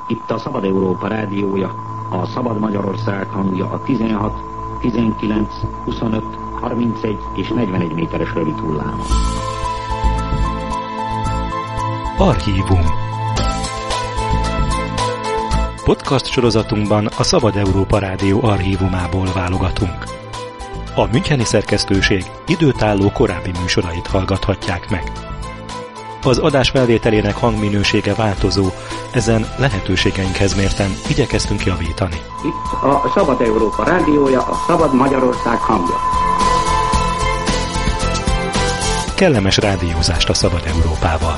Itt a Szabad Európa rádiója, a Szabad Magyarország hangja a 16, 19, 25, 31 és 41 méteres rövid hullámon. Archívum. Podcast sorozatunkban a Szabad Európa Rádió archívumából válogatunk. A müncheni szerkesztőség időtálló korábbi műsorait hallgathatják meg. Az adás felvételének hangminősége változó, ezen lehetőségeinkhez mérten igyekeztünk javítani. Itt a Szabad Európa rádiója, a Szabad Magyarország hangja. Kellemes rádiózást a Szabad Európával!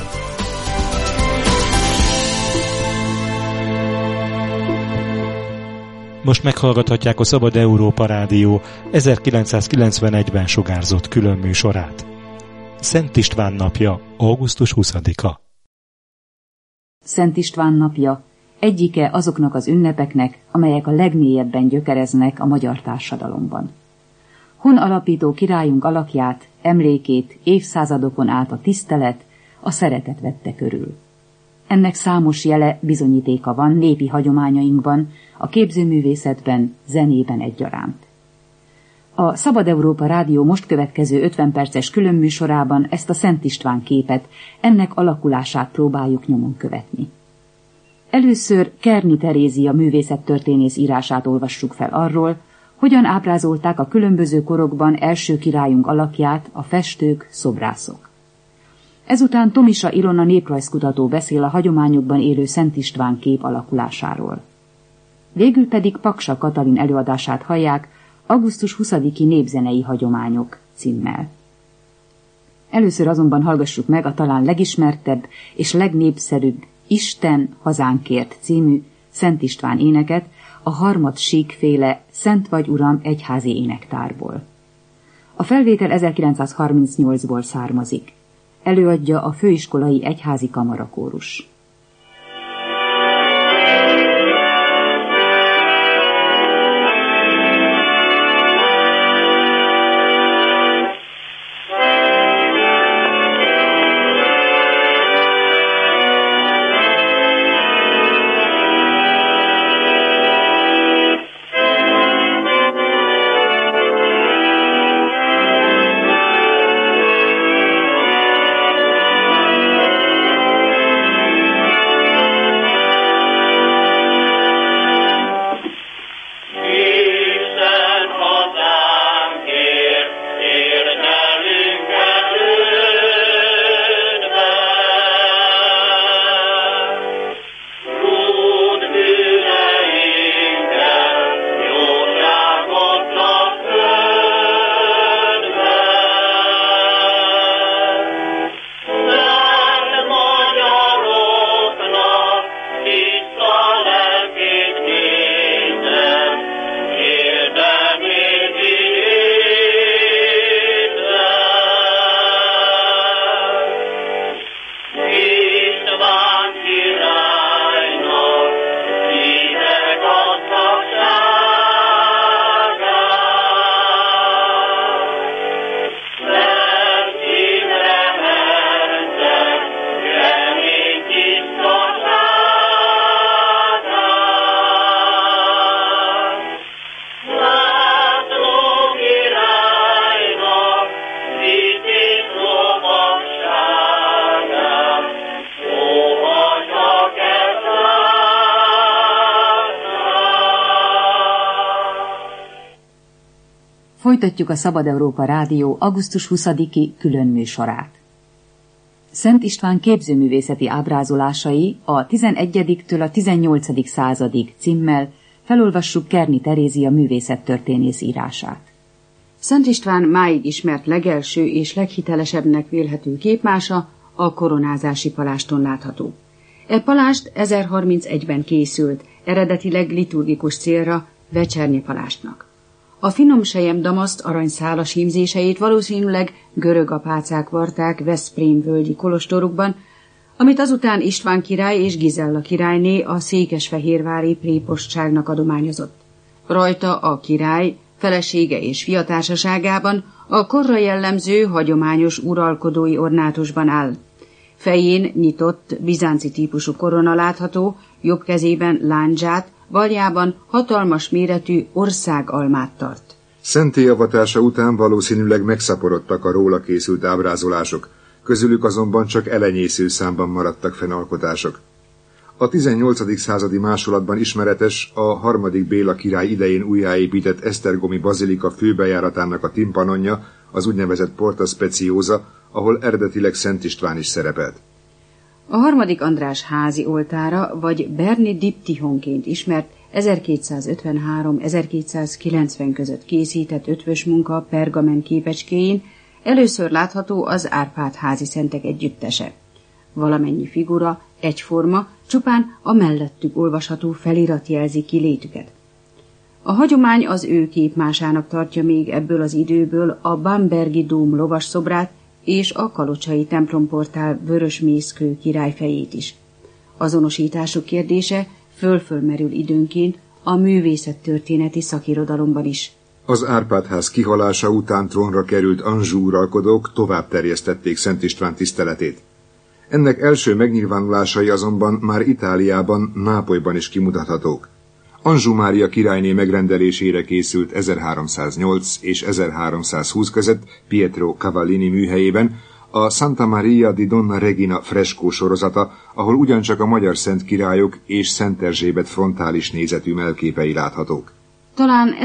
Most meghallgathatják a Szabad Európa Rádió 1991-ben sugárzott külön műsorát. Szent István napja, augusztus 20-a. Szent István napja egyike azoknak az ünnepeknek, amelyek a legmélyebben gyökereznek a magyar társadalomban. Hun alapító királyunk alakját, emlékét évszázadokon át a tisztelet, a szeretet vette körül. Ennek számos jele, bizonyítéka van népi hagyományainkban, a képzőművészetben, zenében egyaránt. A Szabad Európa Rádió most következő 50 perces különműsorában ezt a Szent István képet, ennek alakulását próbáljuk nyomon követni. Először Kerni Terézia művészettörténész írását olvassuk fel arról, hogyan ábrázolták a különböző korokban első királyunk alakját a festők, szobrászok. Ezután Tomisa Ilona néprajzkutató beszél a hagyományokban élő Szent István kép alakulásáról. Végül pedig Paksa Katalin előadását hallják, augusztus 20-i népzenei hagyományok címmel. Először azonban hallgassuk meg a talán legismertebb és legnépszerűbb Isten hazánkért című Szent István éneket a Harmad Sík-féle Szent vagy Uram egyházi énektárból. A felvétel 1938-ból származik. Előadja a főiskolai egyházi kamarakórus. Folytatjuk a Szabad Európa Rádió augusztus 20-i külön műsorát. Szent István képzőművészeti ábrázolásai a 11-től a 18. századig címmel felolvassuk Kerni Terézia művészettörténész írását. Szent István máig ismert legelső és leghitelesebbnek vélhető képmása a koronázási paláston látható. E palást 1031-ben készült, eredetileg liturgikus célra vecsernyépalástnak. A finom selyemdamaszt aranyszálas hímzéseit valószínűleg görög apácák varták Veszprém völgyi kolostorukban, amit azután István király és Gizella királyné a székesfehérvári prépostságnak adományozott. Rajta a király, felesége és fiatársaságában a korra jellemző hagyományos uralkodói ornátusban áll. Fején nyitott, bizánci típusú korona látható, jobb kezében lándzsát, baljában hatalmas méretű országalmát tart. Szentélyavatása után valószínűleg megszaporodtak a róla készült ábrázolások, közülük azonban csak elenyésző számban maradtak fenn alkotások. A 18. századi másolatban ismeretes a 3. Béla király idején újjáépített esztergomi bazilika főbejáratának a timpanonja, az úgynevezett Porta Speciosa, ahol eredetileg Szent István is szerepelt. A 3. András házi oltára, vagy Berni diptychonként ismert 1253-1290 között készített ötvös munka pergamen képecskéjén először látható az Árpád házi szentek együttese. Valamennyi figura egyforma, csupán a mellettük olvasható felirat jelzi ki létüket. A hagyomány az ő képmásának tartja még ebből az időből a Bambergi dóm lovasszobrát és a kalocsai templomportál vörösmészkő királyfejét is. Azonosításuk kérdése föl-fölmerül időnként a művészettörténeti szakirodalomban is. Az Árpád-ház kihalása után trónra került Anjou uralkodók tovább terjesztették Szent István tiszteletét. Ennek első megnyilvánulásai azonban már Itáliában, Nápolyban is kimutathatók. Anjou Mária királyné megrendelésére készült 1308 és 1320 között Pietro Cavallini műhelyében a Santa Maria di Donna Regina freskó sorozata, ahol ugyancsak a magyar szent királyok és Szent Erzsébet frontális nézetű melképei láthatók. Talán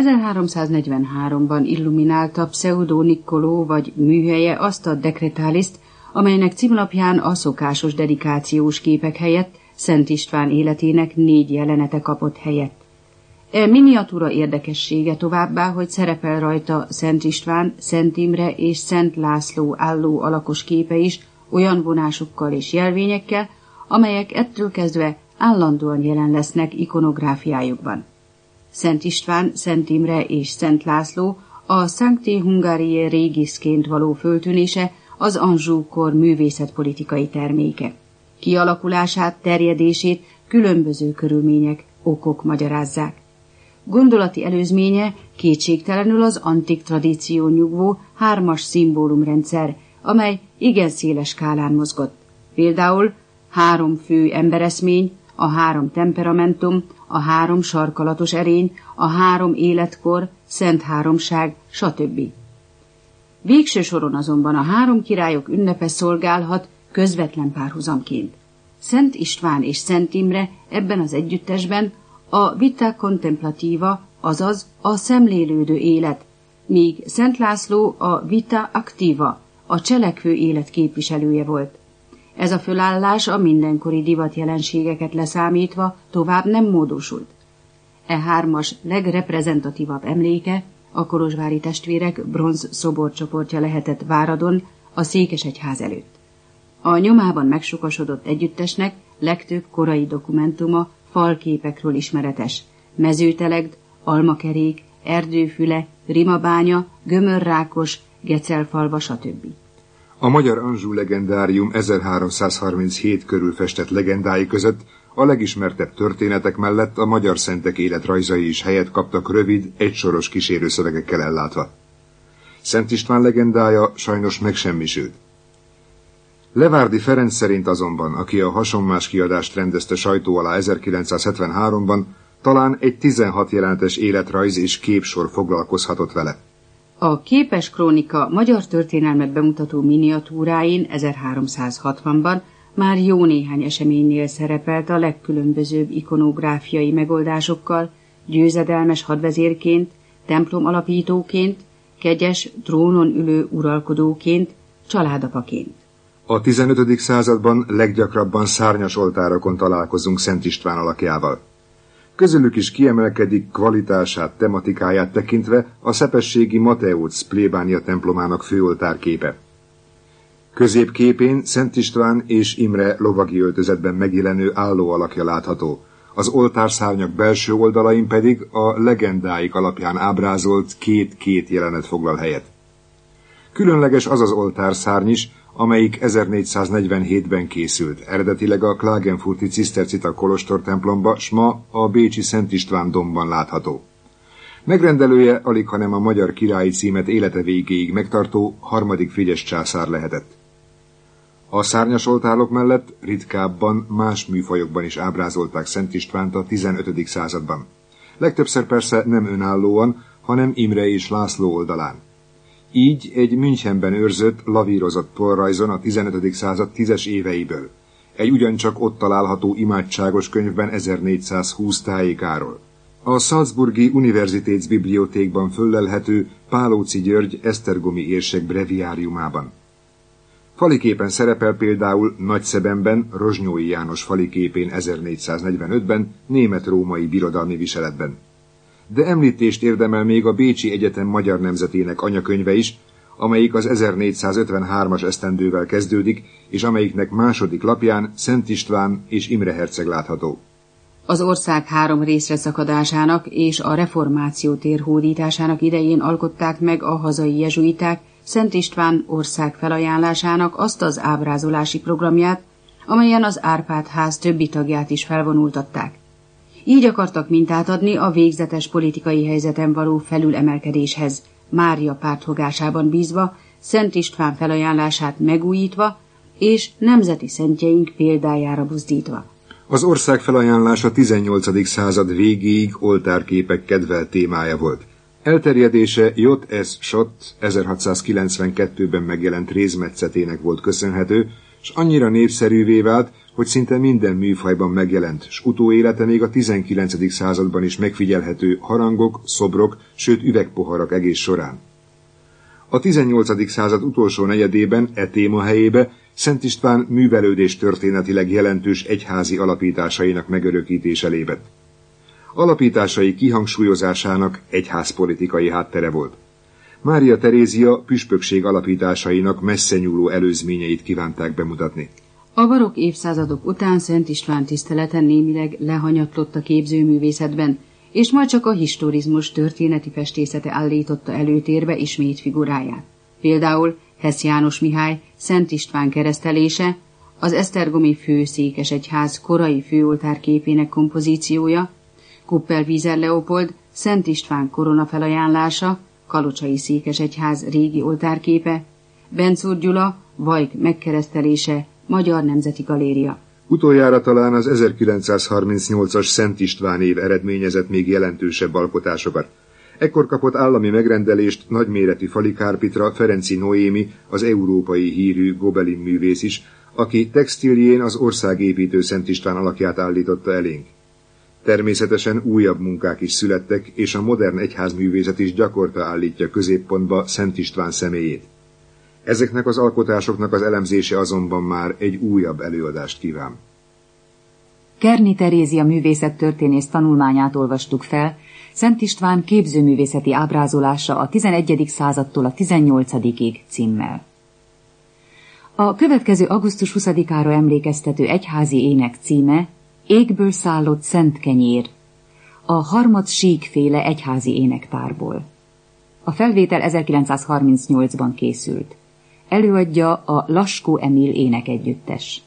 1343-ban illuminálta Pseudo Niccolò vagy műhelye azt a Decretaliszt, amelynek címlapján a szokásos dedikációs képek helyett Szent István életének 4 jelenete kapott helyet. E miniatúra érdekessége továbbá, hogy szerepel rajta Szent István, Szent Imre és Szent László álló alakos képe is olyan vonásokkal és jelvényekkel, amelyek ettől kezdve állandóan jelen lesznek ikonográfiájukban. Szent István, Szent Imre és Szent László a Sancti Hungariae Regisként való föltűnése az Anjou-kor művészetpolitikai terméke. Kialakulását, terjedését különböző körülmények, okok magyarázzák. Gondolati előzménye kétségtelenül az antik tradíció nyugvó 3-as szimbólumrendszer, amely igen széles skálán mozgott. Például 3 fő embereszmény, a 3 temperamentum, a 3 sarkalatos erény, a 3 életkor, Szent Háromság, stb. Végső soron azonban a 3 királyok ünnepe szolgálhat közvetlen párhuzamként. Szent István és Szent Imre ebben az együttesben a vita contemplativa, azaz a szemlélődő élet, míg Szent László a vita activa, a cselekvő élet képviselője volt. Ez a fölállás a mindenkori divat jelenségeket leszámítva tovább nem módosult. E 3-as legreprezentatívabb emléke a kolozsvári testvérek bronz szoborcsoportja lehetett Váradon, a Székesegyház előtt. A nyomában megsokasodott együttesnek legtöbb korai dokumentuma falképekről ismeretes: Mezőtelegd, Almakerék, Erdőfüle, Rimabánya, Gömörrákos, Gecelfalva, stb. A magyar Anjou legendárium 1337 körül festett legendái között a legismertebb történetek mellett a magyar szentek életrajzai is helyet kaptak rövid, egysoros kísérőszövegekkel ellátva. Szent István legendája sajnos megsemmisült. Levárdi Ferenc szerint azonban, aki a hasonmás kiadást rendezte sajtó alá 1973-ban, talán egy 16 jelenetes életrajz és képsor foglalkozhatott vele. A Képes Krónika magyar történelmet bemutató miniatúráin 1360-ban már jó néhány eseménynél szerepelt a legkülönbözőbb ikonográfiai megoldásokkal, győzedelmes hadvezérként, templom alapítóként, kegyes, trónon ülő uralkodóként, családapaként. A 15. században leggyakrabban szárnyas oltárokon találkozunk Szent István alakjával. Közülük is kiemelkedik kvalitását, tematikáját tekintve a szepességi Mateusz plébánia templomának főoltárképe. Középképén Szent István és Imre lovagi öltözetben megjelenő álló alakja látható, az oltárszárnyak belső oldalain pedig a legendáik alapján ábrázolt 2 jelenet foglal helyet. Különleges az az oltárszárny is, amelyik 1447-ben készült, eredetileg a Klagenfurti cisztercita kolostor templomba, s ma a bécsi Szent István dombban látható. Megrendelője alighanem a magyar királyi címet élete végéig megtartó 3. Frigyes császár lehetett. A szárnyasoltárok mellett ritkábban más műfajokban is ábrázolták Szent Istvánt a 15. században. Legtöbbször persze nem önállóan, hanem Imre és László oldalán. Így egy Münchenben őrzött, lavírozott porrajzon a 15. század 10-es éveiből, egy ugyancsak ott található imádságos könyvben 1420 tájékáról. A Salzburgi Universitätsbibliothekban föllelhető Pálóczy György esztergomi érsek breviáriumában. Faliképen szerepel például Nagyszebenben, Rozsnyói János faliképén 1445-ben, német-római birodalmi viseletben. De említést érdemel még a Bécsi Egyetem magyar nemzetének anyakönyve is, amelyik az 1453-as esztendővel kezdődik, és amelyiknek második lapján Szent István és Imre herceg látható. Az ország 3 részre szakadásának és a reformáció térhódításának idején alkották meg a hazai jezsuiták Szent István ország felajánlásának azt az ábrázolási programját, amelyen az Árpád-ház többi tagját is felvonultatták. Így akartak mintát adni a végzetes politikai helyzeten való felülemelkedéshez, Mária pártfogásában bízva, Szent István felajánlását megújítva és nemzeti szentjeink példájára buzdítva. Az ország felajánlása 18. század végéig oltárképek kedvelt témája volt. Elterjedése J.S. Schott 1692-ben megjelent rézmetszetének volt köszönhető, s annyira népszerűvé vált, hogy szinte minden műfajban megjelent, s utóélete még a 19. században is megfigyelhető harangok, szobrok, sőt üvegpoharak egész során. A 18. század utolsó negyedében e téma helyébe Szent István művelődés történetileg jelentős egyházi alapításainak megörökítése lépett. Alapításai kihangsúlyozásának egyházpolitikai háttere volt. Mária Terézia püspökség alapításainak messzenyúló előzményeit kívánták bemutatni. A barokk évszázadok után Szent István tisztelete némileg lehanyatlott a képzőművészetben, és majd csak a historizmus történeti festészete állította előtérbe ismét figuráját. Például Hess János Mihály Szent István keresztelése, az esztergomi főszékesegyház korai főoltárképének kompozíciója, Kuppel-Wieser Leopold Szent István koronafelajánlása, Kalocsai székesegyház régi oltárképe, Bencúr Gyula Vajk megkeresztelése, Magyar Nemzeti Galéria. Utoljára talán az 1938-as Szent István év eredményezett még jelentősebb alkotásokat. Ekkor kapott állami megrendelést nagyméretű falikárpitra Ferenci Noémi, az európai hírű Gobelin művész is, aki textiljén az országépítő Szent István alakját állította elénk. Természetesen újabb munkák is születtek, és a modern egyházművészet is gyakorta állítja középpontba Szent István személyét. Ezeknek az alkotásoknak az elemzése azonban már egy újabb előadást kíván. Kerni Terézia művészettörténész tanulmányát olvastuk fel, Szent István képzőművészeti ábrázolása a 11. századtól a 18-ig címmel. A következő augusztus 20-ára emlékeztető egyházi ének címe Égből szállott szent kenyér, a Harmad Sík-féle egyházi énektárból. A felvétel 1938-ban készült. Előadja a Laskó Emil énekegyüttes.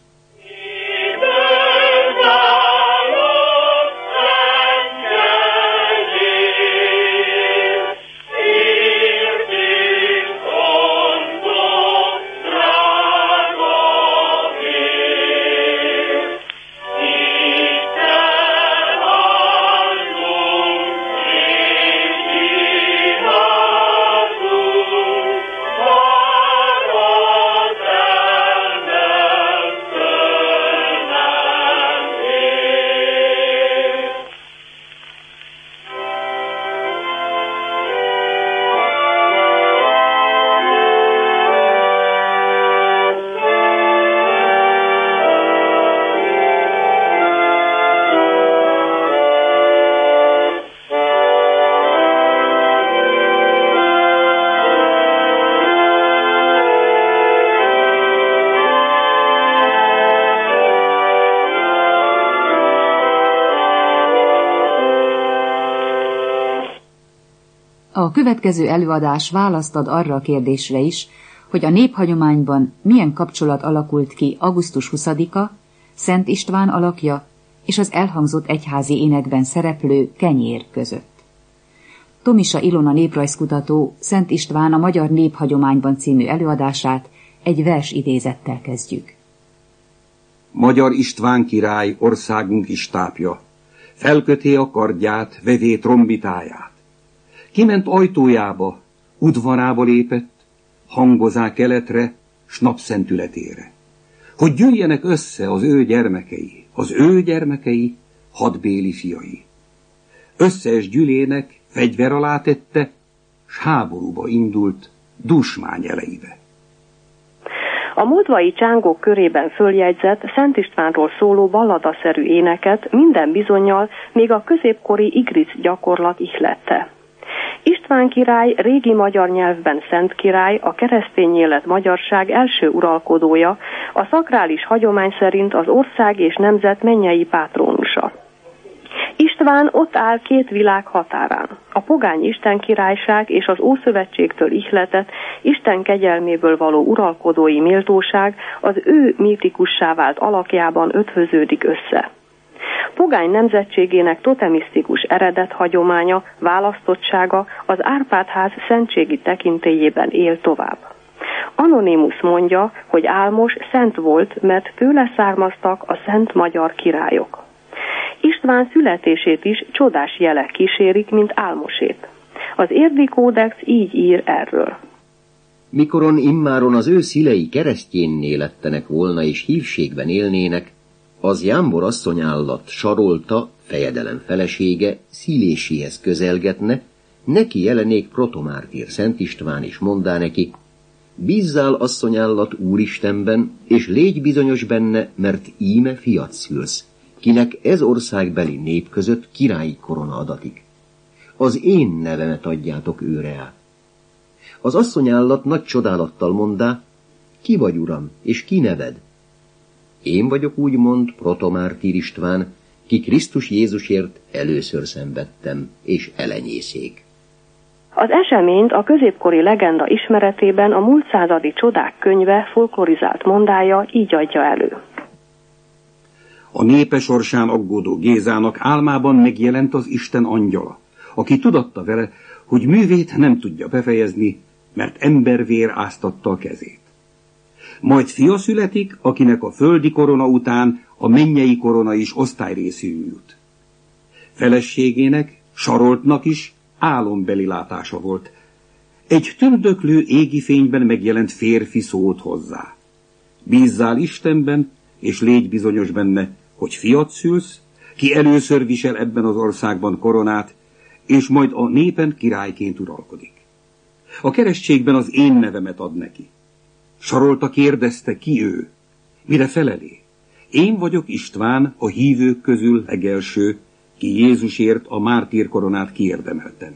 A következő előadás választ ad arra a kérdésre is, hogy a néphagyományban milyen kapcsolat alakult ki augusztus 20-a, Szent István alakja és az elhangzott egyházi énekben szereplő kenyér között. Tomisa Ilona néprajzkutató Szent István a magyar néphagyományban című előadását Egy vers idézettel kezdjük. Magyar István király országunk istápja, felköté a kardját, vevé trombitáját. Kiment ajtójába, udvarába lépett, hangozá keletre, s napszentületére. Hogy gyűjjenek össze az ő gyermekei, hadbéli fiai. Összes gyülének fegyver alá tette, s háborúba indult dusmány eleibe. A moldvai csángók körében följegyzett Szent Istvánról szóló balladaszerű éneket minden bizonnyal még a középkori igric gyakorlat ihlette. István király régi magyar nyelvben Szent király, a keresztény élet magyarság első uralkodója, a szakrális hagyomány szerint az ország és nemzet mennyei pátrónusa. István ott áll két világ határán. A pogány istenkirályság és az Ószövetségtől ihletett Isten kegyelméből való uralkodói méltóság az ő mítikussá vált alakjában ötvöződik össze. Pogány nemzetségének totemisztikus eredet hagyománya, választottsága az Árpád-ház szentségi tekintélyében él tovább. Anonymus mondja, hogy Álmos szent volt, mert tőle származtak a szent magyar királyok. István születését is csodás jelek kísérik, mint Álmosét. Az Érdi Kódex így ír erről. Mikoron immáron az ő szülei keresztjénné lettenek volna és hívségben élnének, az Jámbor asszonyállat Sarolta, fejedelem felesége, szíléséhez közelgetne, neki jelenék protomártír Szent István is mondá neki, bízzál asszonyállat Úristenben, és légy bizonyos benne, mert íme fiat szülsz, kinek ez országbeli nép között királyi korona adatik. Az én nevemet adjátok őre át. Az asszonyállat nagy csodálattal mondá, ki vagy, uram, és ki neved? Én vagyok, úgymond, protomártír István, ki Krisztus Jézusért először szenvedtem, és elenyészék. Az eseményt a középkori legenda ismeretében a múlt századi csodák könyve folklorizált mondája így adja elő. A népe sorsán aggódó Gézának álmában megjelent az Isten angyala, aki tudatta vele, hogy művét nem tudja befejezni, mert embervér áztatta a kezét. Majd fia születik, akinek a földi korona után a mennyei korona is osztályrészű jut. Feleségének, Saroltnak is álombeli látása volt. Egy tündöklő égi fényben megjelent férfi szólt hozzá. Bízzál Istenben, és légy bizonyos benne, hogy fiat szülsz, ki először visel ebben az országban koronát, és majd a népen királyként uralkodik. A keresztségben az én nevemet ad neki. Sarolta kérdezte, ki ő, mire felelé. Én vagyok István, a hívők közül legelső, ki Jézusért a mártírkoronát kiérdemeltem.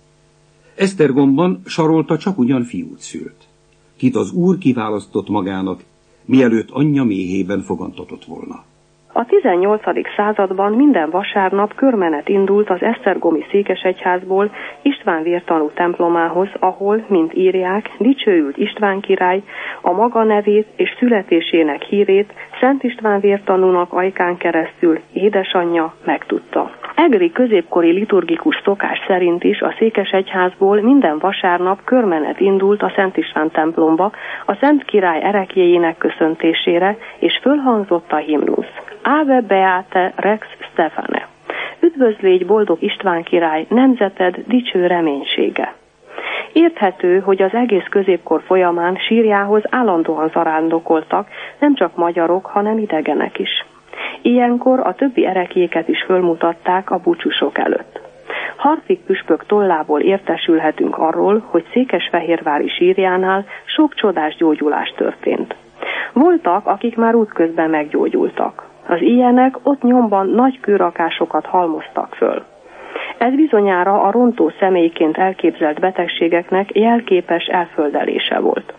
Esztergomban Sarolta csak ugyan fiút szült, kit az Úr kiválasztott magának, mielőtt anyja méhében fogantatott volna. A 18. században minden vasárnap körmenet indult az esztergomi székesegyházból István vértanú templomához, ahol, mint írják, dicsőült István király a maga nevét és születésének hírét Szent István vértanúnak ajkán keresztül édesanyja megtudta. Egri középkori liturgikus szokás szerint is a székesegyházból minden vasárnap körmenet indult a Szent István templomba a Szent Király ereklyéjének köszöntésére, és fölhangzott a himnusz. Ave Beate Rex Stefane. Üdvözlégy boldog István király, nemzeted dicső reménysége. Érthető, hogy az egész középkor folyamán sírjához állandóan zarándokoltak, nem csak magyarok, hanem idegenek is. Ilyenkor a többi ereklyéket is fölmutatták a búcsúsok előtt. Harcig püspök tollából értesülhetünk arról, hogy Székesfehérvári sírjánál sok csodás gyógyulás történt. Voltak, akik már útközben meggyógyultak. Az ilyenek ott nyomban nagy kőrakásokat halmoztak föl. Ez bizonyára a rontó személyként elképzelt betegségeknek jelképes elföldelése volt.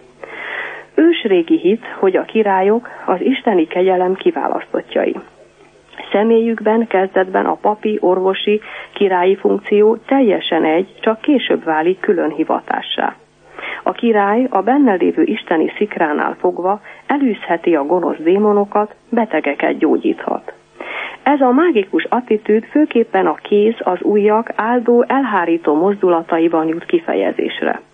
Ősrégi hit, hogy a királyok az isteni kegyelem kiválasztottjai. Személyükben kezdetben a papi, orvosi, királyi funkció teljesen egy, csak később válik külön hivatássá. A király a benne lévő isteni szikránál fogva elűzheti a gonosz démonokat, betegeket gyógyíthat. Ez a mágikus attitűd főképpen a kéz, az ujjak áldó, elhárító mozdulataiban jut kifejezésre.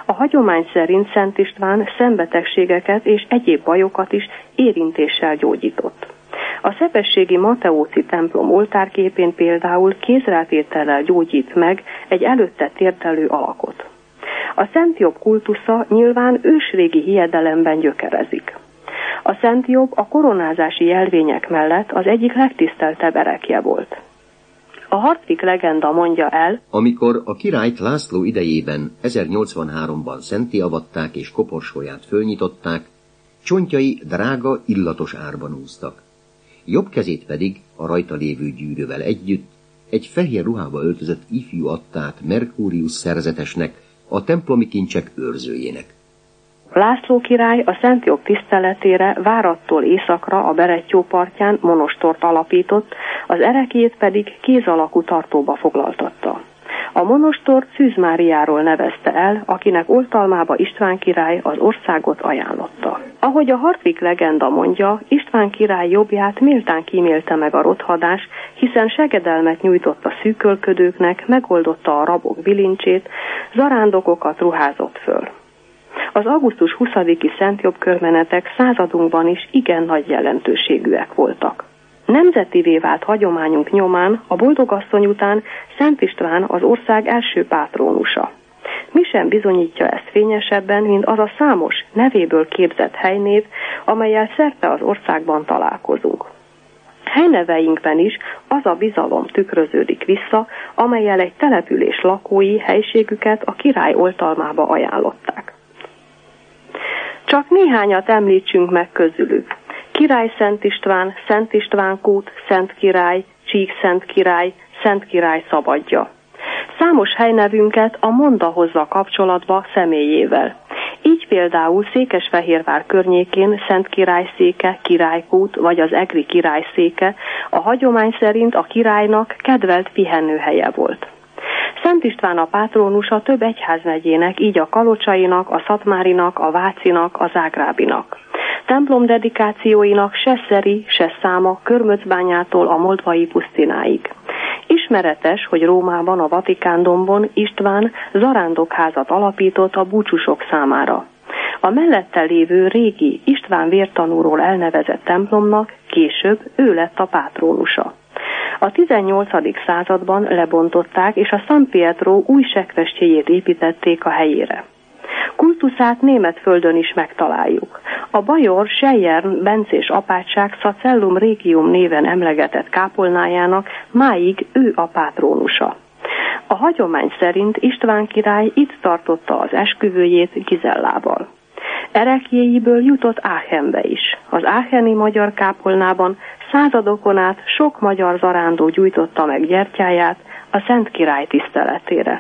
A hagyomány szerint Szent István szembetegségeket és egyéb bajokat is érintéssel gyógyított. A szepességi Mateóci templom oltárképén például kézrátétellel gyógyít meg egy előtte térdelő alakot. A Szent Jobb kultusza nyilván ősrégi hiedelemben gyökerezik. A Szent Jobb a koronázási jelvények mellett az egyik legtiszteltebb erekje volt. A Hartwig legenda mondja el, amikor a királyt László idejében 1083-ban szentté avatták és koporsóját fölnyitották, csontjai drága, illatos árban úsztak. Jobb kezét pedig a rajta lévő gyűrűvel együtt egy fehér ruhába öltözött ifjú adta át Merkúrius szerzetesnek, a templomi kincsek őrzőjének. László király a Szent Jobb tiszteletére várattól északra a Berettyó partján monostort alapított, az ereklyét pedig kéz alakú tartóba foglaltatta. A monostort Szűz Máriáról nevezte el, akinek oltalmába István király az országot ajánlotta. Ahogy a Hartwig legenda mondja, István király jobbját méltán kímélte meg a rothadás, hiszen segedelmet nyújtott a szűkölködőknek, megoldotta a rabok bilincsét, zarándokokat ruházott föl. Az augusztus 20-i Szent Jobb körmenetek századunkban is igen nagy jelentőségűek voltak. Nemzetivé vált hagyományunk nyomán a boldogasszony után Szent István az ország első pátrónusa. Mi sem bizonyítja ezt fényesebben, mint az a számos nevéből képzett helynév, amellyel szerte az országban találkozunk. Helyneveinkben is az a bizalom tükröződik vissza, amellyel egy település lakói helységüket a király oltalmába ajánlották. Csak néhányat említsünk meg közülük. Király Szent István, Szent István kút, Szent Király, Csíkszent Király, Szent Király szabadja. Számos helynevünket a monda hozza kapcsolatba személyével. Így például Székesfehérvár környékén Szent Király széke, Királykút vagy az egri király széke a hagyomány szerint a királynak kedvelt pihenőhelye volt. Szent István a pátrónusa több egyházmegyének, így a kalocsainak, a szatmárinak, a vácinak, a zágrábinak. Templom dedikációinak se szeri, se száma Körmöcbányától a moldvai pusztináig. Ismeretes, hogy Rómában a Vatikándombon István zarándokházat alapított a búcsúsok számára. A mellette lévő régi István vértanúról elnevezett templomnak később ő lett a pátrónusa. A 18. században lebontották, és a San Pietro új sekvestjéjét építették a helyére. Kultuszát német földön is megtaláljuk. A bajor Sejjern bencés apátság Sacellum Regium néven emlegetett kápolnájának máig ő a pátrónusa. A hagyomány szerint István király itt tartotta az esküvőjét Gizellával. Ereklyéiből jutott Aachenbe is. Az aacheni magyar kápolnában századokon át sok magyar zarándó gyújtotta meg gyertyáját a Szent Király tiszteletére.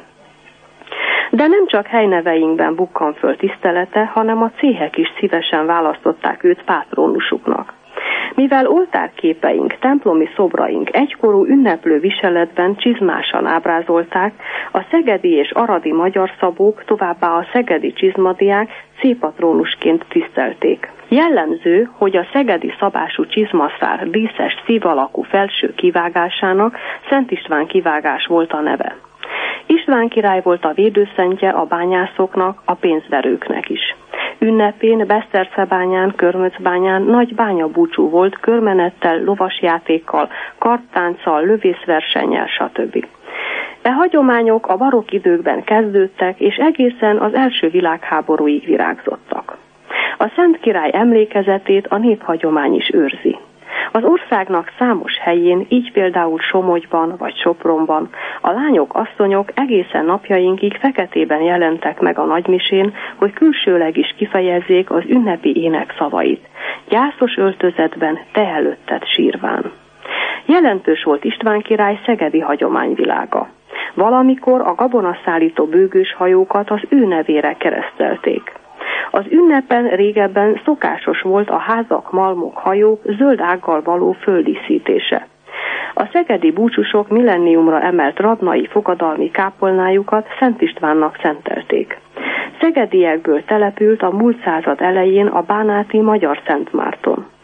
De nem csak helyneveinkben bukkan föl tisztelete, hanem a céhek is szívesen választották őt pátrónusuknak. Mivel oltárképeink, templomi szobraink egykorú ünneplő viseletben csizmásan ábrázolták, a szegedi és aradi magyar szabók, továbbá a szegedi csizmadiák cípatrónusként tisztelték. Jellemző, hogy a szegedi szabású csizmaszár díszes szív alakú felső kivágásának Szent István kivágás volt a neve. István király volt a védőszentje a bányászoknak, a pénzverőknek is. Ünnepén Besztercebányán, Körmöcbányán nagy bányabúcsú volt körmenettel, lovasjátékkal, karttánccal, lövészversennyel, stb. E hagyományok a barokk időkben kezdődtek, és egészen az első világháborúig virágzottak. A Szent Király emlékezetét a néphagyomány is őrzi. Az országnak számos helyén, így például Somogyban vagy Sopronban a lányok, asszonyok egészen napjainkig feketében jelentek meg a nagymisén, hogy külsőleg is kifejezzék az ünnepi ének szavait. Gyászos öltözetben, te előtted sírván. Jelentős volt István király szegedi hagyományvilága. Valamikor a gabonaszállító bőgős hajókat az ő nevére keresztelték. Az ünnepen régebben szokásos volt a házak, malmok, hajók zöld ággal való földíszítése. A szegedi búcsúsok millenniumra emelt radnai fogadalmi kápolnájukat Szent Istvánnak szentelték. Szegediekből települt a múlt század elején a bánáti Magyar Szent Márton. A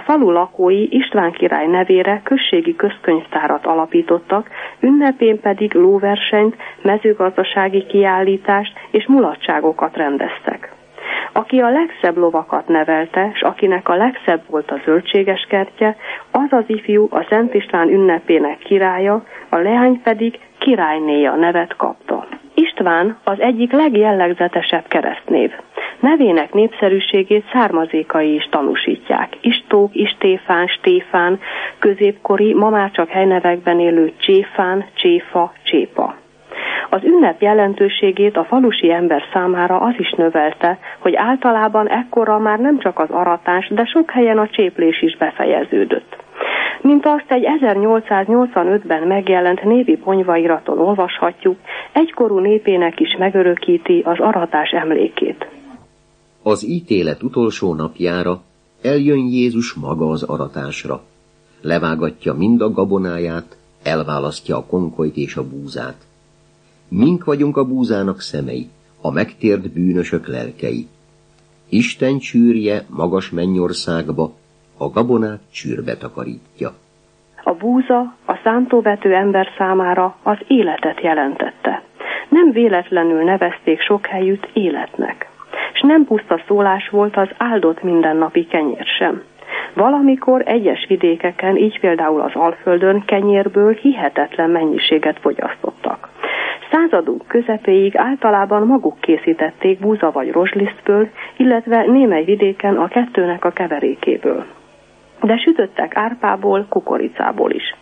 falu lakói István király nevére községi közkönyvtárat alapítottak, ünnepén pedig lóversenyt, mezőgazdasági kiállítást és mulatságokat rendeztek. Aki a legszebb lovakat nevelte, s akinek a legszebb volt a zöldséges kertje, az az ifjú a Szent István ünnepének királya, a leány pedig királynéja nevet kapta. István az egyik legjellegzetesebb keresztnév. Nevének népszerűségét származékai is tanúsítják. Istók, Istéfán, Stéfán, középkori, ma már csak helynevekben élő Cséfán, Cséfa, Csépa. Az ünnep jelentőségét a falusi ember számára az is növelte, hogy általában ekkorra már nem csak az aratás, de sok helyen a cséplés is befejeződött. Mint azt egy 1885-ben megjelent névi ponyvairaton olvashatjuk, egykorú népének is megörökíti az aratás emlékét. Az ítélet utolsó napjára eljön Jézus maga az aratásra. Levágatja mind a gabonáját, elválasztja a konkolyt és a búzát. Mink vagyunk a búzának szemei, a megtért bűnösök lelkei. Isten csűrje magas mennyországba, a gabonát csűrbe takarítja. A búza a szántóvető ember számára az életet jelentette. Nem véletlenül nevezték sok helyütt életnek. S nem puszta szólás volt az áldott mindennapi kenyér sem. Valamikor egyes vidékeken, így például az Alföldön kenyérből hihetetlen mennyiséget fogyasztottak. Századunk közepéig általában maguk készítették búza vagy rozslisztből, illetve némely vidéken a kettőnek a keverékéből. De sütöttek árpából, kukoricából is.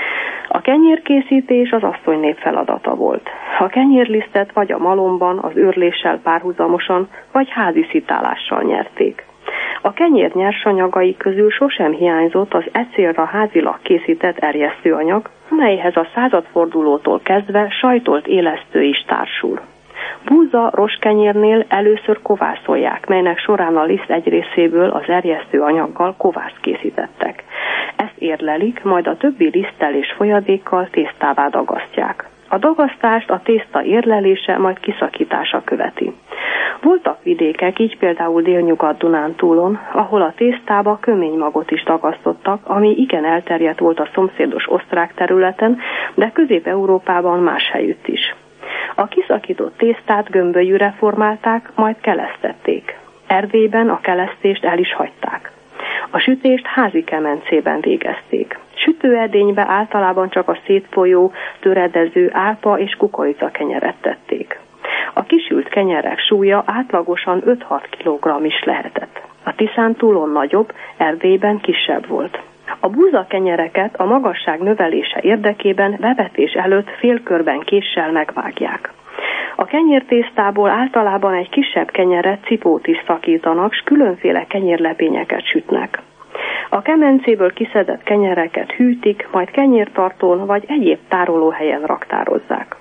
A kenyérkészítés az asszonynép feladata volt. A kenyérlisztet vagy a malomban, az őrléssel párhuzamosan, vagy házi szitálással nyerték. A kenyér nyersanyagai közül sosem hiányzott az e célra házilag készített erjesztőanyag, melyhez a századfordulótól kezdve sajtolt élesztő is társul. Búza rostkenyérnél először kovászolják, melynek során a liszt egy részéből az erjesztő anyaggal kovászt készítettek. Ezt érlelik, majd a többi liszttel és folyadékkal tésztává dagasztják. A dagasztást a tészta érlelése, majd kiszakítása követi. Voltak vidékek, így például Délnyugat-Dunántúlon, ahol a tésztába köménymagot is dagasztottak, ami igen elterjedt volt a szomszédos osztrák területen, de Közép-Európában más helyütt is. A kiszakított tésztát gömbölyűre formálták, majd kelesztették. Erdélyben a kelesztést el is hagyták. A sütést házi kemencében végezték. Sütőedénybe általában csak a szétfolyó, töredező árpa és kukorica kenyeret tették. A kisült kenyerek súlya átlagosan 5-6 kg is lehetett. A Tiszántúlon nagyobb, Erdélyben kisebb volt. A búzakenyereket a magasság növelése érdekében bevetés előtt félkörben késsel megvágják. A kenyértésztából általában egy kisebb kenyeret, cipót is szakítanak, s különféle kenyérlepényeket sütnek. A kemencéből kiszedett kenyereket hűtik, majd kenyértartón vagy egyéb tárolóhelyen raktározzák.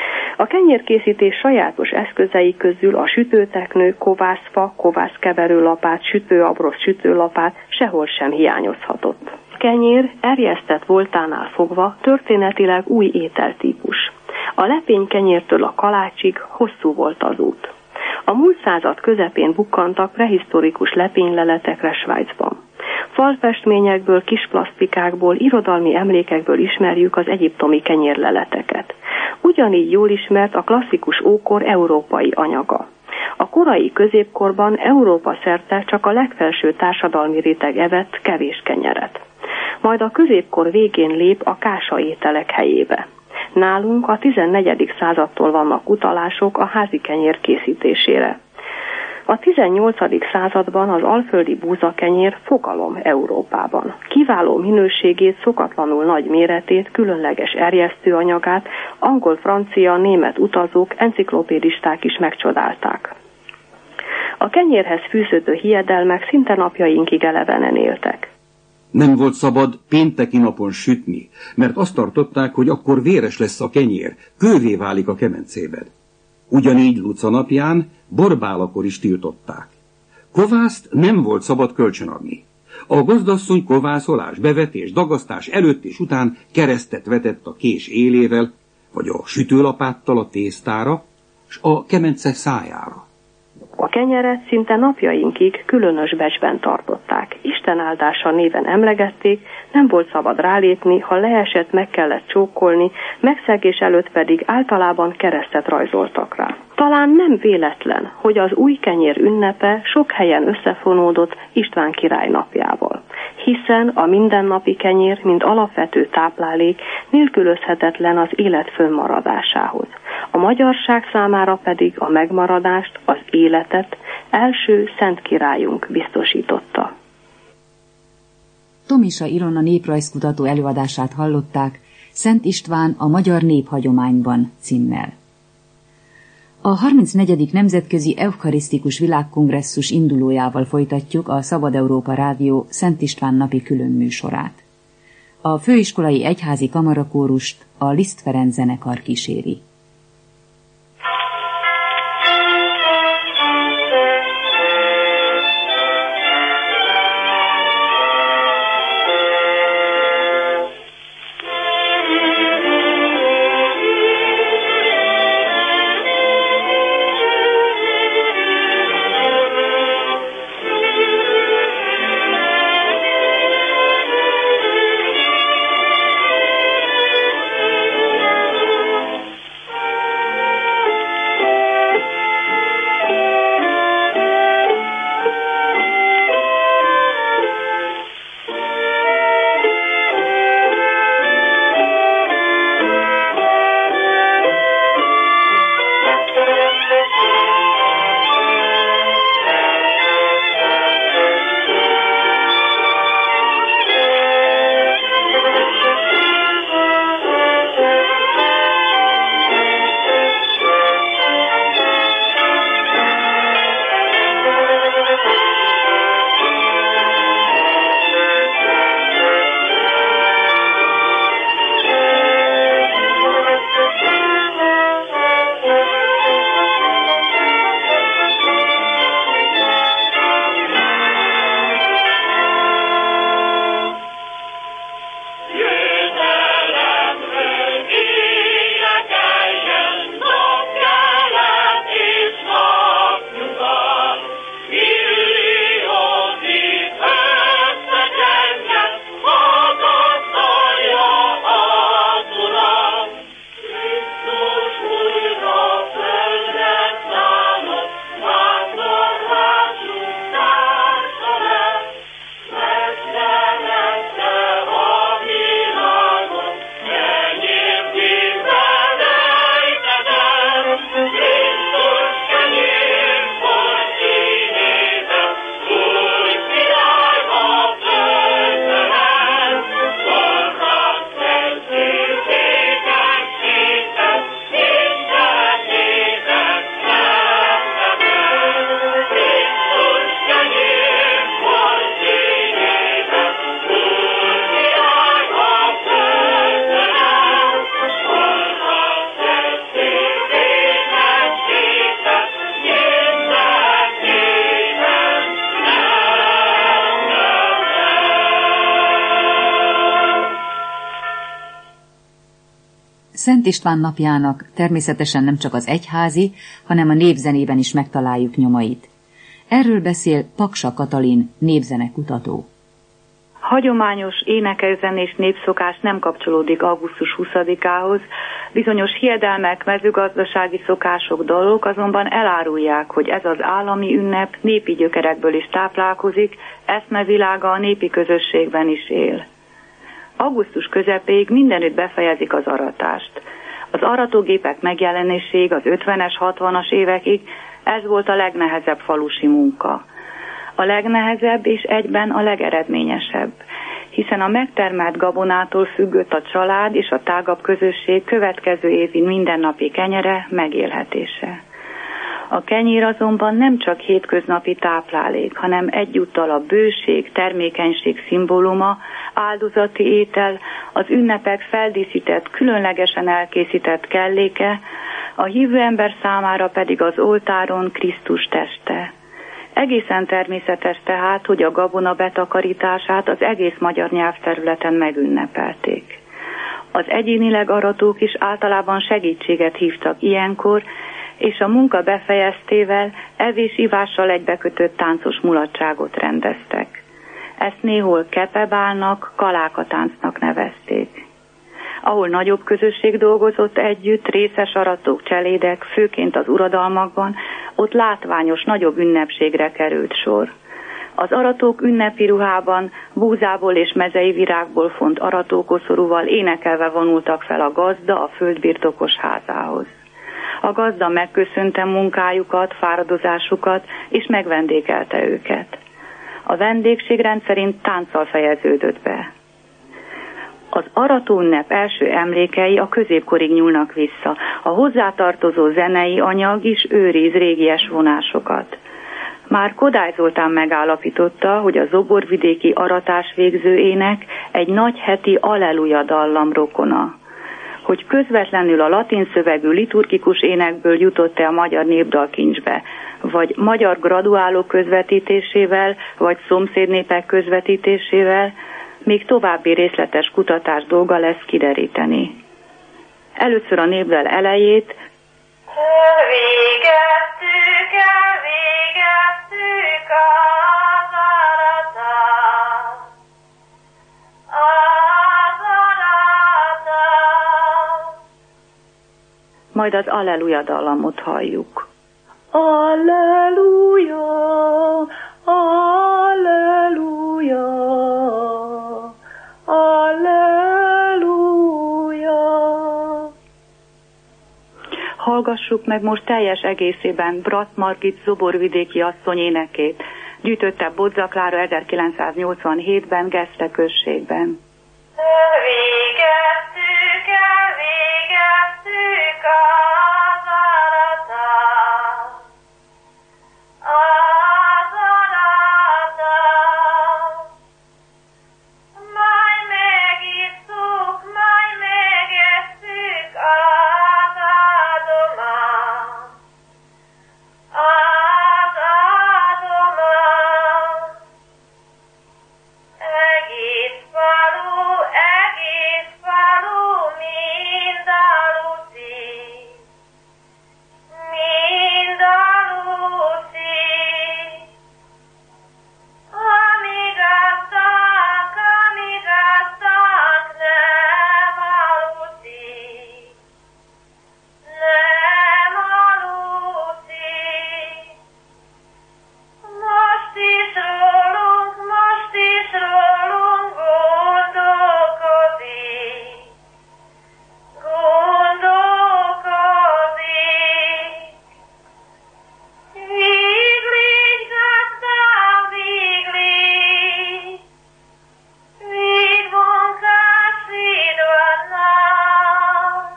A kenyérkészítés sajátos eszközei közül a sütőteknő, kovászfa, kovászkeverőlapát, sütőabrosz, sütőlapát sehol sem hiányozhatott. A kenyér erjesztett voltánál fogva történetileg új ételtípus. A lepénykenyértől a kalácsig hosszú volt az út. A múlt század közepén bukkantak prehisztorikus lepényleletekre Svájcban. Falfestményekből, kis plastikákból, irodalmi emlékekből ismerjük az egyiptomi kenyérleleteket. Ugyanígy jól ismert a klasszikus ókor európai anyaga. A korai középkorban Európa szerte csak a legfelső társadalmi réteg evett kevés kenyeret. Majd a középkor végén lép a kása ételek helyébe. Nálunk a 14. századtól vannak utalások a házi kenyér készítésére. A 18. században az alföldi búzakenyér fogalom Európában. Kiváló minőségét, szokatlanul nagy méretét, különleges erjesztőanyagát angol, francia, német utazók, enciklopédisták is megcsodálták. A kenyérhez fűződő hiedelmek szinte napjainkig elevenen éltek. Nem volt szabad pénteki napon sütni, mert azt tartották, hogy akkor véres lesz a kenyér, kővé válik a kemencében. Ugyanígy Luca napján, borbálakor is tiltották. Kovászt nem volt szabad kölcsönadni. A gazdasszony kovászolás, bevetés, dagasztás előtt és után keresztet vetett a kés élével, vagy a sütőlapáttal a tésztára, s a kemence szájára. A kenyeret szinte napjainkig különös becsben tartották. Isten áldása néven emlegették, nem volt szabad rálépni, ha leesett, meg kellett csókolni, megszegés előtt pedig általában keresztet rajzoltak rá. Talán nem véletlen, hogy az új kenyér ünnepe sok helyen összefonódott István király napjával, hiszen a mindennapi kenyér, mint alapvető táplálék nélkülözhetetlen az élet fönnmaradásához. A magyarság számára pedig a megmaradást, az életet első szent királyunk biztosította. Tomisa Ilona néprajzkutató előadását hallották Szent István a magyar néphagyományban címmel. A 34. Nemzetközi Eucharisztikus Világkongresszus indulójával folytatjuk a Szabad Európa Rádió Szent István napi különműsorát. A főiskolai egyházi kamarakórust a Liszt Ferenc zenekar kíséri. Szent István napjának természetesen nem csak az egyházi, hanem a népzenében is megtaláljuk nyomait. Erről beszél Paksa Katalin, népzenekutató. Hagyományos énekelzenés népszokás nem kapcsolódik augusztus 20-ához, bizonyos hiedelmek, mezőgazdasági szokások, dalok azonban elárulják, hogy ez az állami ünnep népi gyökerekből is táplálkozik, eszmevilága a népi közösségben is él. Augusztus közepéig mindenütt befejezik az aratást. Az aratógépek megjelenéséig az 50-es, 60-as évekig ez volt a legnehezebb falusi munka. A legnehezebb és egyben a legeredményesebb, hiszen a megtermelt gabonától függött a család és a tágabb közösség következő évi mindennapi kenyere, megélhetése. A kenyér azonban nem csak hétköznapi táplálék, hanem egyúttal a bőség, termékenység szimbóluma, áldozati étel, az ünnepek feldíszített, különlegesen elkészített kelléke, a hívő ember számára pedig az oltáron Krisztus teste. Egészen természetes tehát, hogy a gabona betakarítását az egész magyar nyelvterületen megünnepelték. Az egyénileg aratók is általában segítséget hívtak ilyenkor, és a munka befejeztével evés ivással egybekötött táncos mulatságot rendeztek. Ezt néhol kepebálnak, kalákatáncnak nevezték. Ahol nagyobb közösség dolgozott együtt, részes aratók, cselédek, főként az uradalmakban, ott látványos, nagyobb ünnepségre került sor. Az aratók ünnepi ruhában, búzából és mezei virágból font aratókoszorúval énekelve vonultak fel a gazda a földbirtokos házához. A gazda megköszönte munkájukat, fáradozásukat, és megvendégelte őket. A vendégség rendszerint tánccal fejeződött be. Az aratóünnep első emlékei a középkorig nyúlnak vissza. A hozzátartozó zenei anyag is őriz régies vonásokat. Már Kodály Zoltán megállapította, hogy a zoborvidéki aratásvégző ének egy nagy heti alleluja dallam rokona. Hogy közvetlenül a latin szövegű liturgikus énekből jutott-e a magyar népdalkincsbe, vagy magyar graduálók közvetítésével, vagy szomszédnépek közvetítésével, még további részletes kutatás dolga lesz kideríteni. Először a népdal elejét elvégeztük az aratat, majd az Alleluja dallamot halljuk. Alleluja, Alleluja, Alleluja. Hallgassuk meg most teljes egészében Bratt Margit zoborvidéki asszony énekét. Gyűjtötte Bodza Klára 1987-ben Geszte községben. Elvégeztük az aratat, majd megisszuk, majd megesszük az adomat, egész falu mind aluszik, amíg aztán nem aluszik, most is rólunk gondolkodik, Viglig, gazdám, viglig, vig munkás vidvannak,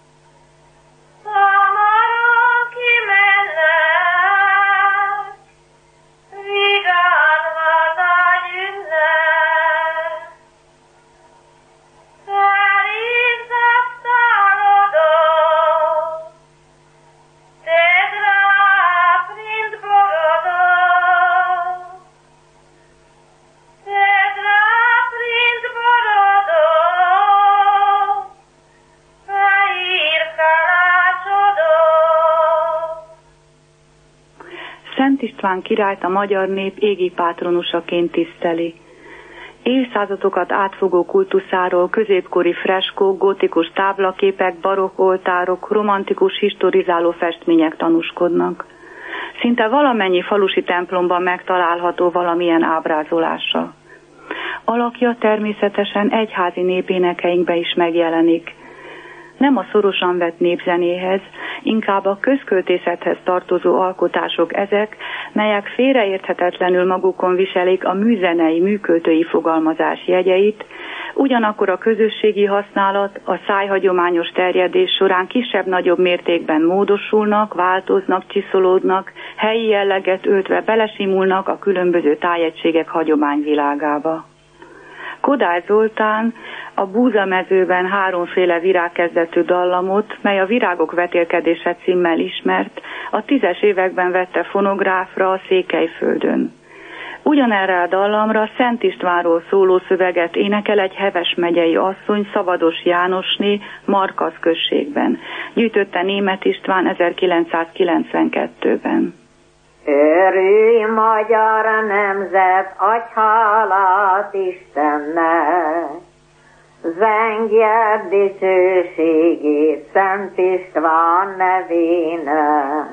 szamaron kimennek, vigán hazagyűnnek, felizasztalodott, tedd rá princ borodot, fehér kalácsodot. Szent István királyt a magyar nép égi pátronusaként tiszteli. Évszázadokat átfogó kultuszáról középkori freskók, gótikus táblaképek, barokk oltárok, romantikus historizáló festmények tanúskodnak. Szinte valamennyi falusi templomban megtalálható valamilyen ábrázolása. Alakja természetesen egyházi népénekeinkbe is megjelenik. Nem a szorosan vett népzenéhez, inkább a közköltészethez tartozó alkotások ezek, melyek félreérthetetlenül magukon viselik a műzenei, műköltői fogalmazás jegyeit, ugyanakkor a közösségi használat, a szájhagyományos terjedés során kisebb-nagyobb mértékben módosulnak, változnak, csiszolódnak, helyi jelleget öltve belesimulnak a különböző tájegységek hagyományvilágába. Kodály Zoltán a Búzamezőben háromféle virágkezdetű dallamot, mely a Virágok vetélkedése címmel ismert, a 10-es években vette fonográfra a Székelyföldön. Ugyanerre a dallamra Szent Istvánról szóló szöveget énekel egy Heves megyei asszony Szabados Jánosné Markaz községben. Gyűjtötte Németh István 1992-ben. Örülj, magyar nemzet, adj hálát Istennek, zengjed dicsőségét Szent István nevének,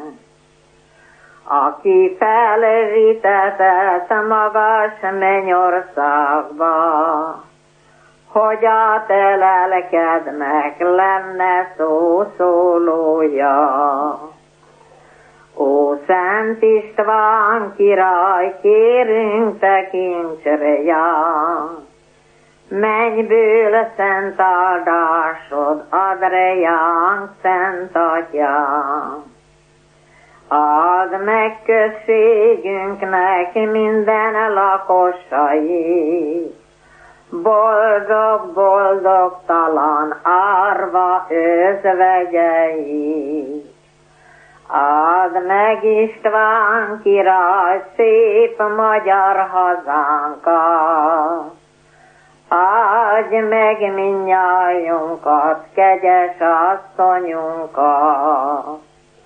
aki felvitetett magas mennyországba, hogy a te lelkednek lenne szószólója. Ó, Szent István király, kérünk tekints rejánk, mennyből szent áldásod ad rejánk, Szent Atyánk. Add meg községünknek minden lakosai, boldog-boldogtalan árva özvegyei. Add meg István király szép magyar hazánkat, adj meg mindnyájunkat, kegyes asszonyunkat.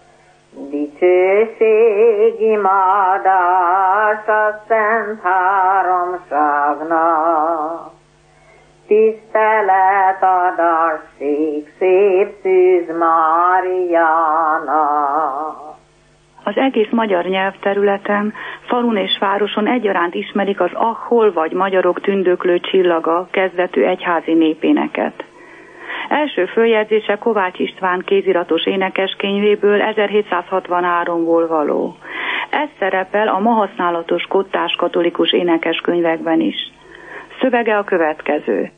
Dicsőség, imádás a Szent Háromságnak, tisztelet adassék szép Szűz Máriának. Az egész magyar nyelvterületen, falun és városon egyaránt ismerik az hol vagy magyarok tündöklő csillaga kezdetű egyházi népéneket. Első följegyzése Kovács István kéziratos énekeskönyvéből 1763-ból való. Ez szerepel a ma használatos kottás katolikus énekeskönyvekben is. Szövege a következő.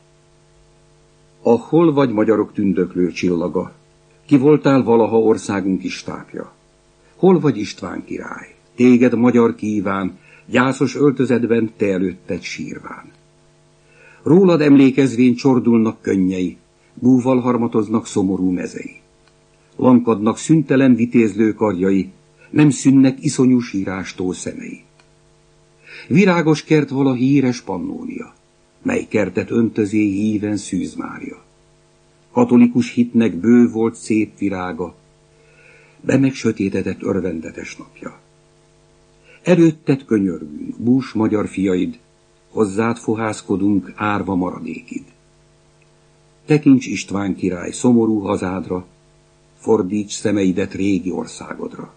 Hol vagy magyarok tündöklő csillaga? Ki voltál valaha országunk istápja? Hol vagy István király? Téged magyar kíván, gyászos öltözetben te előtted sírván. Rólad emlékezvén csordulnak könnyei, búval harmatoznak szomorú mezei. Lankadnak szüntelen vitézlő karjai, nem szűnnek iszonyú sírástól szemei. Virágos kert vala híres Pannónia, mely kertet öntözé híven Szűz Mária. Katolikus hitnek bő volt szép virága, be meg sötétedett örvendetes napja. Előtted könyörgünk, bús magyar fiaid, hozzád fohászkodunk árva maradékid. Tekints István király szomorú hazádra, fordíts szemeidet régi országodra.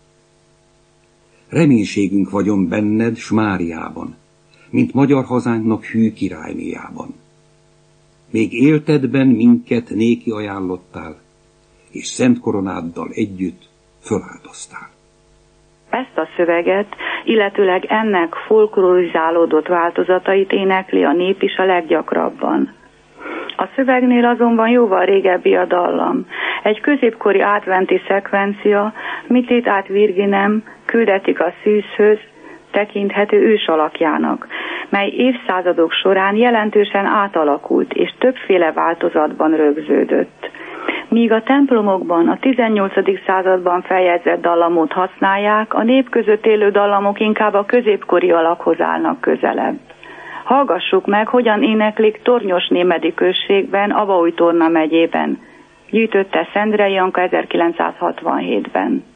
Reménységünk vagyon benned, s Máriában, mint magyar hazánknak hű királynéjában. Még éltedben minket néki ajánlottál, és szent koronáddal együtt föláldoztál. Ezt a szöveget, illetőleg ennek folklorizálódott változatait énekli a nép is a leggyakrabban. A szövegnél azonban jóval régebbi a dallam. Egy középkori adventi szekvencia, mitét át Virginem, küldetik a szűzhöz, tekinthető ős alakjának, mely évszázadok során jelentősen átalakult és többféle változatban rögződött. Míg a templomokban a 18. században feljegyzett dallamot használják, a nép között élő dallamok inkább a középkori alakhoz állnak közelebb. Hallgassuk meg, hogyan éneklik Tornyosnémedi községben, Abaúj-Torna megyében. Gyűjtötte Szendrei Janka 1967-ben.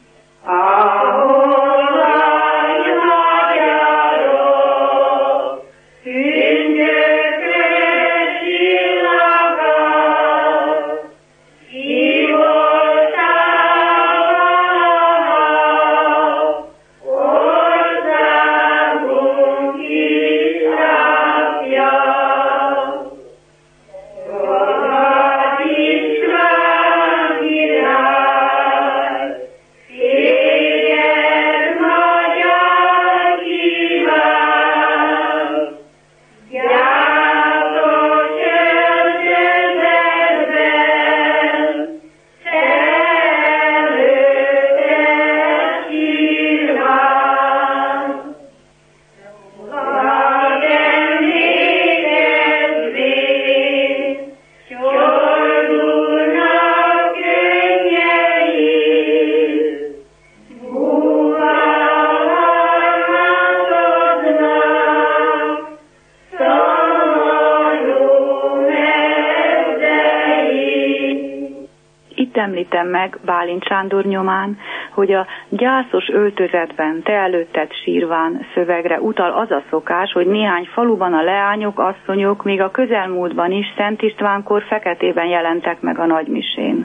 Yeah. említem meg Bálint Sándor nyomán, hogy a gyászos öltözetben te előtted sírván szövegre utal az a szokás, hogy néhány faluban a leányok, asszonyok még a közelmúltban is Szent Istvánkor feketében jelentek meg a nagymisén.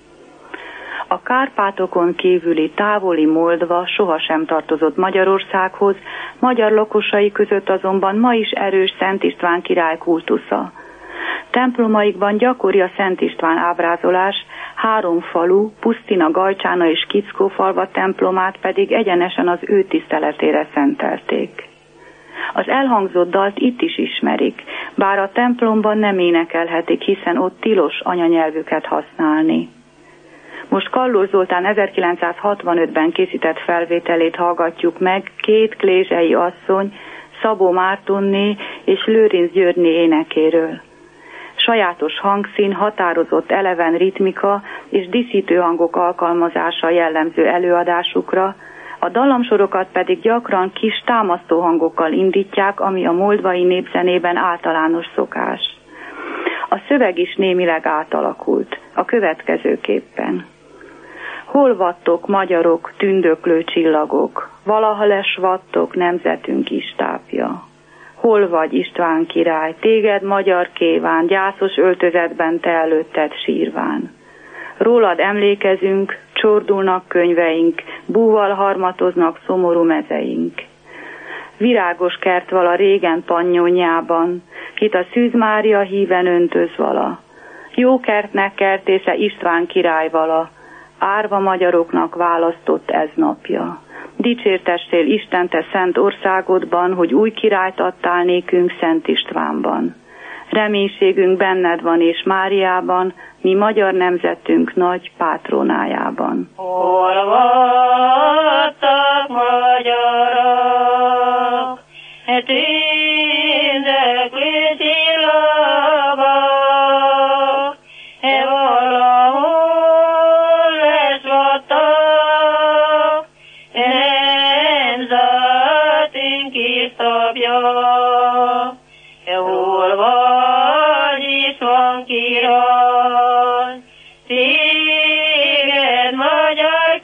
A Kárpátokon kívüli távoli Moldva sohasem tartozott Magyarországhoz, magyar lakosai között azonban ma is erős Szent István király kultusza. Templomaikban gyakori a Szent István ábrázolás, 3 falu, Pusztina, Gajcsána és Kickófalva templomát pedig egyenesen az ő tiszteletére szentelték. Az elhangzott dalt itt is ismerik, bár a templomban nem énekelhetik, hiszen ott tilos anyanyelvüket használni. Most Kallós Zoltán 1965-ben készített felvételét hallgatjuk meg 2 klézsei asszony, Szabó Mártonné és Lőrinc Györgyné énekéről. Sajátos hangszín, határozott eleven ritmika és díszítő hangok alkalmazása jellemző előadásukra, a dallamsorokat pedig gyakran kis támasztó hangokkal indítják, ami a moldvai népzenében általános szokás. A szöveg is némileg átalakult, a következőképpen. Hol vattok, magyarok, tündöklő csillagok, valaha lesvattok, nemzetünk istápja. Hol vagy, István király, téged magyar kéván, gyászos öltözetben te előtted sírván. Rólad emlékezünk, csordulnak könyveink, búval harmatoznak szomorú mezeink. Virágos kert vala régen pannyónyában, hit a Szűz Mária híven öntöz vala. Jó kertnek kertésze István király vala, árva magyaroknak választott ez napja. Dicsértessél Isten te szent országodban, hogy új királyt adtál nékünk Szent Istvánban. Reménységünk benned van és Máriában, mi magyar nemzetünk nagy pátronájában. Hol vattak magyarok, tündöklő csillagok, valahol lesvattak, nemzetünk isztabja. Hol vagy, István király, téged magyar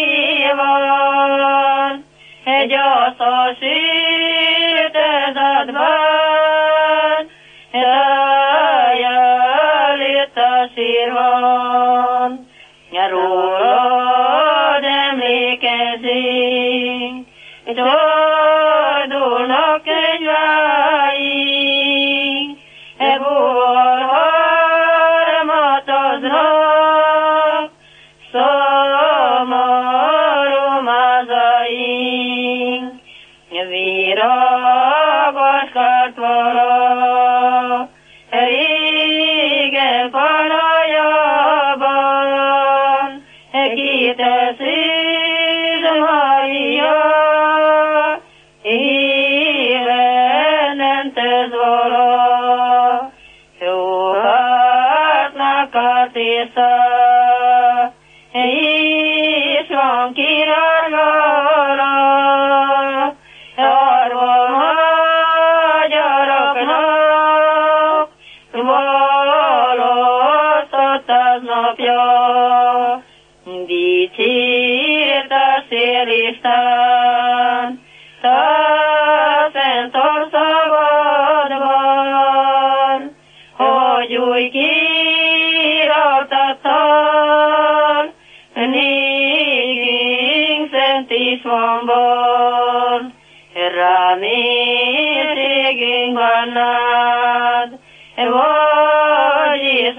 kíván, egy aszas ütözatban, tájjal itt a sírban. Rólad emlékezünk, csordulnak könyveink, ebből harmatoznak, szomorú mázaink. Virágos kartvala, régen panajában, kitesz Szűz Mária, híven öntöz vala. Jóhatnak a tisza, István király vala, arva magyaroknak választott az napja. Dicsértessél Isten, te szent országodban, hogy új királyt adtál nékünk Szent Istvánban. Reménységünk benned, vagyis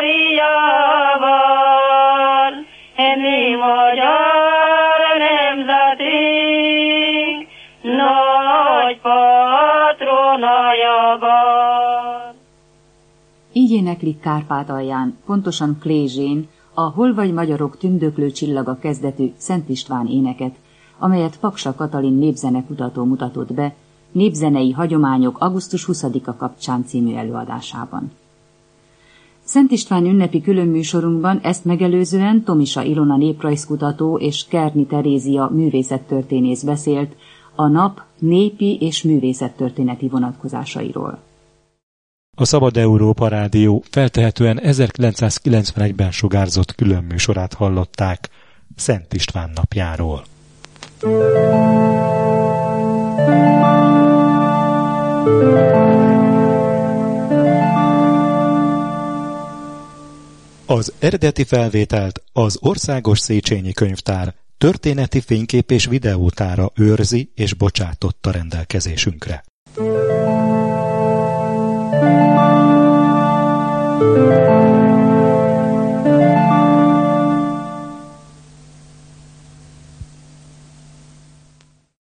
Máriában, mi magyar nemzetünk nagy patronájában. Így éneklik Kárpátalján, pontosan Klézsén, a Hol vagy magyarok tündöklő csillaga kezdetű Szent István éneket, amelyet Paksa Katalin népzenekutató mutatott be Népzenei hagyományok augusztus 20-a kapcsán című előadásában. Szent István ünnepi különműsorunkban ezt megelőzően Tomisa Ilona néprajzkutató és Kerni Terézia művészettörténész beszélt a nap népi és művészettörténeti vonatkozásairól. A Szabad Európa Rádió feltehetően 1991-ben sugárzott külön műsorát hallották Szent István napjáról. Az eredeti felvételt az Országos Széchenyi Könyvtár történeti fénykép- és videótára őrzi és bocsátotta rendelkezésünkre.